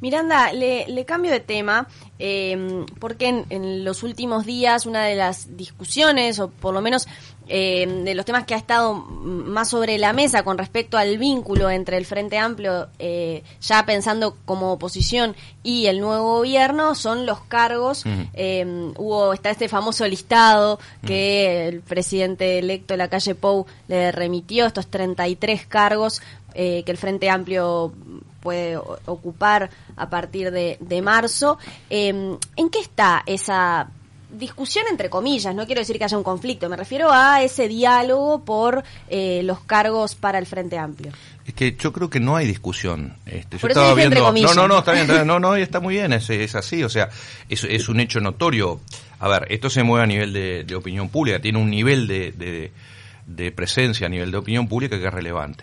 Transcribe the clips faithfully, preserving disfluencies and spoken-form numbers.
Miranda, le, le cambio de tema, eh, porque en, en los últimos días una de las discusiones, o por lo menos eh, de los temas que ha estado más sobre la mesa con respecto al vínculo entre el Frente Amplio, eh, ya pensando como oposición, y el nuevo gobierno, son los cargos. Uh-huh. eh, hubo está este famoso listado que uh-huh. el presidente electo Lacalle Pou le remitió, estos treinta y tres cargos eh, que el Frente Amplio puede ocupar a partir de, de marzo. Eh, ¿En qué está esa discusión, entre comillas? No quiero decir que haya un conflicto, me refiero a ese diálogo por eh, los cargos para el Frente Amplio. Es que yo creo que no hay discusión. Este, yo por eso estaba dije viendo, entre comillas. No, no, no, está bien, está bien, no, no, está muy bien, es, es así, o sea, es, es un hecho notorio. A ver, esto se mueve a nivel de, de opinión pública, tiene un nivel de, de, de presencia a nivel de opinión pública que es relevante.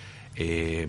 Eh,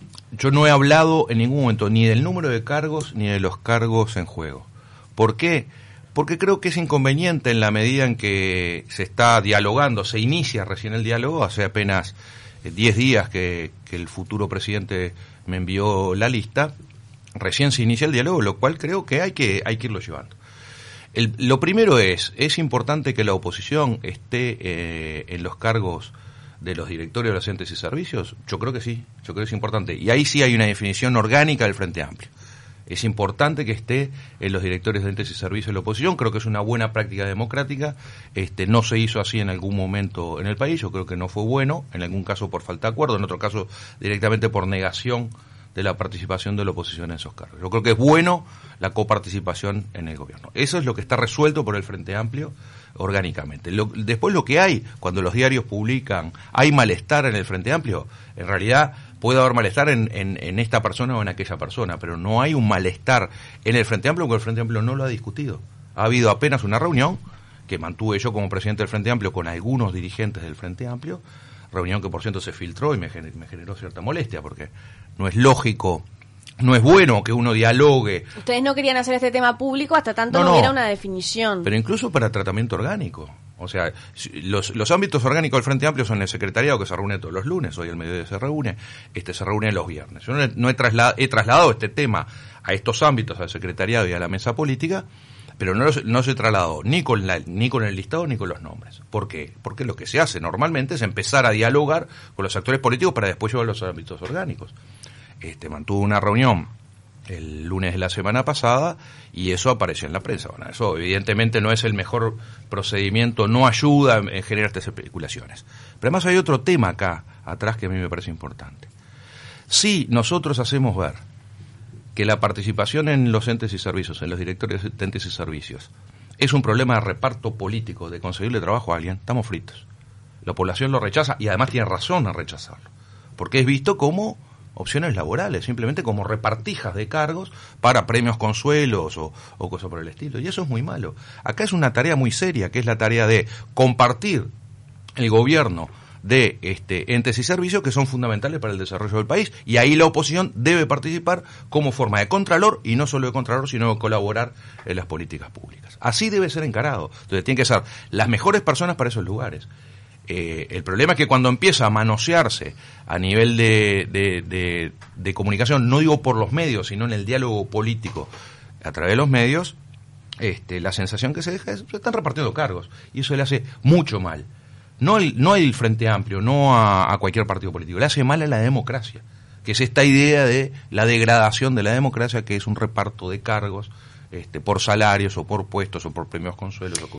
Yo no he hablado en ningún momento ni del número de cargos ni de los cargos en juego. ¿Por qué? Porque creo que es inconveniente en la medida en que se está dialogando, se inicia recién el diálogo, hace apenas diez días que, que el futuro presidente me envió la lista, recién se inicia el diálogo, lo cual creo que hay que, hay que irlo llevando. El, lo primero es, es importante que la oposición esté eh, en los cargos de los directorios de los entes y servicios. Yo creo que sí, yo creo que es importante. Y ahí sí hay una definición orgánica del Frente Amplio. Es importante que esté en los directorios de entes y servicios de la oposición, creo que es una buena práctica democrática. Este, no se hizo así en algún momento en el país, yo creo que no fue bueno, en algún caso por falta de acuerdo, en otro caso directamente por negación de la participación de la oposición en esos cargos. Yo creo que es bueno la coparticipación en el gobierno. Eso es lo que está resuelto por el Frente Amplio orgánicamente. Lo, después lo que hay, cuando los diarios publican, hay malestar en el Frente Amplio, en realidad puede haber malestar en, en, en esta persona o en aquella persona, pero no hay un malestar en el Frente Amplio porque el Frente Amplio no lo ha discutido. Ha habido apenas una reunión que mantuve yo como presidente del Frente Amplio con algunos dirigentes del Frente Amplio, reunión que por cierto se filtró y me generó, me generó cierta molestia porque no es lógico, no es bueno que uno dialogue. Ustedes no querían hacer este tema público hasta tanto no, no hubiera una definición. Pero incluso para tratamiento orgánico. O sea, los, los ámbitos orgánicos del Frente Amplio son el secretariado, que se reúne todos los lunes, hoy al mediodía se reúne, este se reúne los viernes. Yo no, he, no he, trasladado, he trasladado este tema a estos ámbitos, al secretariado y a la mesa política, pero no, no se trasladó ni con la, ni con el listado ni con los nombres. ¿Por qué? Porque lo que se hace normalmente es empezar a dialogar con los actores políticos para después llevar los ámbitos orgánicos. Este mantuvo una reunión el lunes de la semana pasada y eso apareció en la prensa. Bueno, eso evidentemente no es el mejor procedimiento, no ayuda en generar estas especulaciones. Pero además hay otro tema acá atrás que a mí me parece importante. Si nosotros hacemos ver que la participación en los entes y servicios, en los directorios de entes y servicios, es un problema de reparto político, de conseguirle trabajo a alguien, estamos fritos. La población lo rechaza y además tiene razón en rechazarlo, porque es visto como opciones laborales, simplemente como repartijas de cargos para premios consuelos o, o cosas por el estilo, y eso es muy malo. Acá es una tarea muy seria, que es la tarea de compartir el gobierno de este entes y servicios que son fundamentales para el desarrollo del país, y ahí la oposición debe participar como forma de contralor, y no solo de contralor, sino de colaborar en las políticas públicas. Así debe ser encarado. Entonces tienen que ser las mejores personas para esos lugares. Eh, el problema es que cuando empieza a manosearse a nivel de, de, de, de comunicación, no digo por los medios, sino en el diálogo político a través de los medios, este, la sensación que se deja es que se están repartiendo cargos, y eso le hace mucho mal. No el, no el Frente Amplio, no a, a cualquier partido político, le hace mal a la democracia, que es esta idea de la degradación de la democracia, que es un reparto de cargos este, por salarios o por puestos o por premios consuelos.